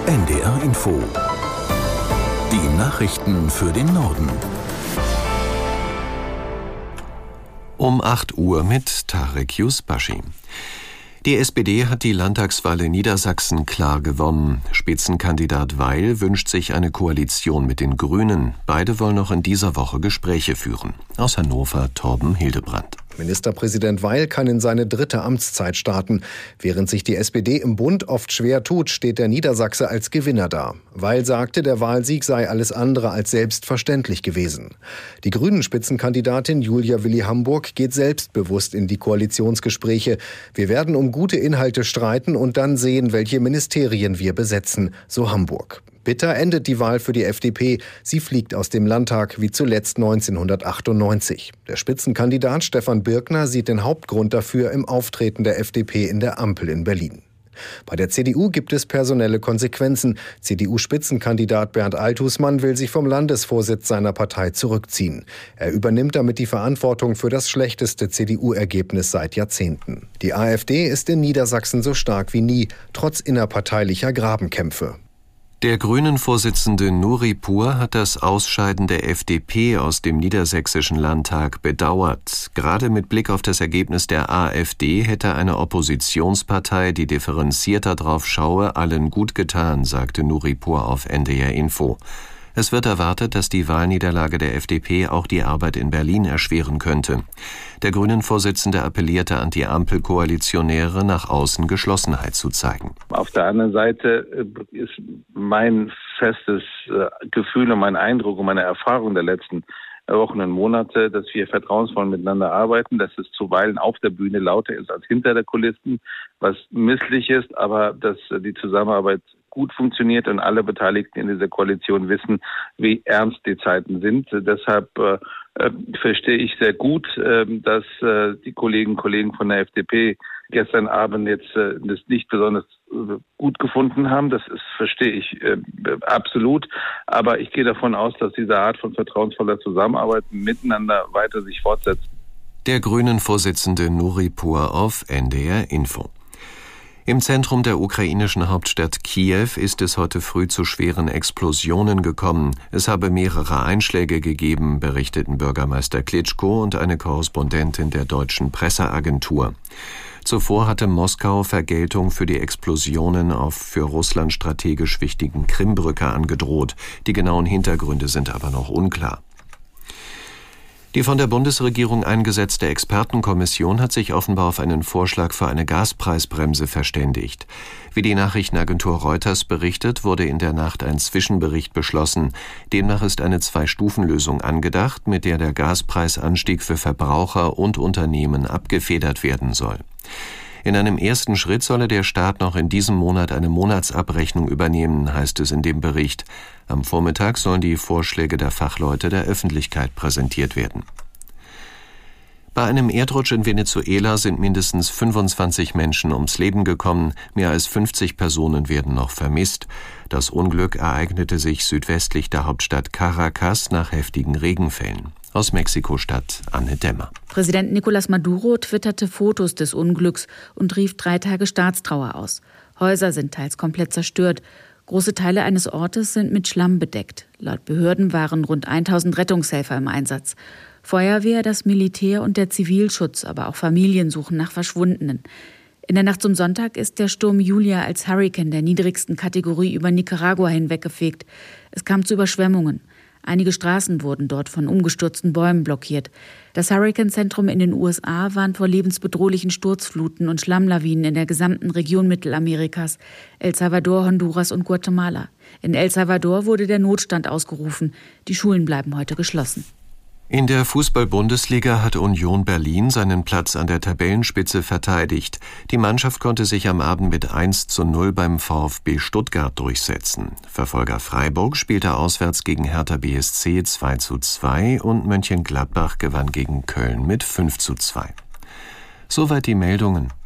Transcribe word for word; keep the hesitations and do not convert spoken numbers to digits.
N D R Info. Die Nachrichten für den Norden. Um acht Uhr mit Tarek Yusbashi. Die S P D hat die Landtagswahl in Niedersachsen klar gewonnen. Spitzenkandidat Weil wünscht sich eine Koalition mit den Grünen. Beide wollen noch in dieser Woche Gespräche führen. Aus Hannover Torben Hildebrand. Ministerpräsident Weil kann in seine dritte Amtszeit starten. Während sich die S P D im Bund oft schwer tut, steht der Niedersachse als Gewinner da. Weil sagte, der Wahlsieg sei alles andere als selbstverständlich gewesen. Die Grünen-Spitzenkandidatin Julia Willi-Hamburg geht selbstbewusst in die Koalitionsgespräche. Wir werden um gute Inhalte streiten und dann sehen, welche Ministerien wir besetzen, so Hamburg. Bitter endet die Wahl für die F D P. Sie fliegt aus dem Landtag wie zuletzt neunzehnhundertachtundneunzig. Der Spitzenkandidat Stefan Birkner sieht den Hauptgrund dafür im Auftreten der F D P in der Ampel in Berlin. Bei der C D U gibt es personelle Konsequenzen. C D U-Spitzenkandidat Bernd Althusmann will sich vom Landesvorsitz seiner Partei zurückziehen. Er übernimmt damit die Verantwortung für das schlechteste C D U-Ergebnis seit Jahrzehnten. Die AfD ist in Niedersachsen so stark wie nie, trotz innerparteilicher Grabenkämpfe. Der Grünen-Vorsitzende Nuripur hat das Ausscheiden der F D P aus dem niedersächsischen Landtag bedauert. Gerade mit Blick auf das Ergebnis der AfD hätte eine Oppositionspartei, die differenzierter drauf schaue, allen gut getan, sagte Nuripur auf N D R Info. Es wird erwartet, dass die Wahlniederlage der F D P auch die Arbeit in Berlin erschweren könnte. Der Grünen-Vorsitzende appellierte an die Ampelkoalitionäre, nach außen Geschlossenheit zu zeigen. Auf der anderen Seite ist mein festes Gefühl und mein Eindruck und meine Erfahrung der letzten Wochen und Monate, dass wir vertrauensvoll miteinander arbeiten, dass es zuweilen auf der Bühne lauter ist als hinter der Kulissen, was misslich ist, aber dass die Zusammenarbeit gut funktioniert und alle Beteiligten in dieser Koalition wissen, wie ernst die Zeiten sind. Deshalb äh, verstehe ich sehr gut, äh, dass äh, die Kolleginnen und Kollegen von der F D P gestern Abend jetzt äh, das nicht besonders äh, gut gefunden haben. Das ist, verstehe ich äh, absolut. Aber ich gehe davon aus, dass diese Art von vertrauensvoller Zusammenarbeit miteinander weiter sich fortsetzt. Der Grünen-Vorsitzende Nuripur auf N D R Info. Im Zentrum der ukrainischen Hauptstadt Kiew ist es heute früh zu schweren Explosionen gekommen. Es habe mehrere Einschläge gegeben, berichteten Bürgermeister Klitschko und eine Korrespondentin der deutschen Presseagentur. Zuvor hatte Moskau Vergeltung für die Explosionen auf für Russland strategisch wichtigen Krimbrücke angedroht. Die genauen Hintergründe sind aber noch unklar. Die von der Bundesregierung eingesetzte Expertenkommission hat sich offenbar auf einen Vorschlag für eine Gaspreisbremse verständigt. Wie die Nachrichtenagentur Reuters berichtet, wurde in der Nacht ein Zwischenbericht beschlossen. Demnach ist eine Zwei-Stufen-Lösung angedacht, mit der der Gaspreisanstieg für Verbraucher und Unternehmen abgefedert werden soll. In einem ersten Schritt solle der Staat noch in diesem Monat eine Monatsabrechnung übernehmen, heißt es in dem Bericht. Am Vormittag sollen die Vorschläge der Fachleute der Öffentlichkeit präsentiert werden. Bei einem Erdrutsch in Venezuela sind mindestens fünfundzwanzig Menschen ums Leben gekommen, mehr als fünfzig Personen werden noch vermisst. Das Unglück ereignete sich südwestlich der Hauptstadt Caracas nach heftigen Regenfällen. Aus Mexiko-Stadt Anne Dämmer. Präsident Nicolás Maduro twitterte Fotos des Unglücks und rief drei Tage Staatstrauer aus. Häuser sind teils komplett zerstört. Große Teile eines Ortes sind mit Schlamm bedeckt. Laut Behörden waren rund tausend Rettungshelfer im Einsatz. Feuerwehr, das Militär und der Zivilschutz, aber auch Familien suchen nach Verschwundenen. In der Nacht zum Sonntag ist der Sturm Julia als Hurrikan der niedrigsten Kategorie über Nicaragua hinweggefegt. Es kam zu Überschwemmungen. Einige Straßen wurden dort von umgestürzten Bäumen blockiert. Das Hurrikanzentrum in den U S A warnt vor lebensbedrohlichen Sturzfluten und Schlammlawinen in der gesamten Region Mittelamerikas, El Salvador, Honduras und Guatemala. In El Salvador wurde der Notstand ausgerufen. Die Schulen bleiben heute geschlossen. In der Fußball-Bundesliga hat Union Berlin seinen Platz an der Tabellenspitze verteidigt. Die Mannschaft konnte sich am Abend mit eins zu null beim VfB Stuttgart durchsetzen. Verfolger Freiburg spielte auswärts gegen Hertha B S C zwei zu zwei und Mönchengladbach gewann gegen Köln mit fünf zu zwei. Soweit die Meldungen.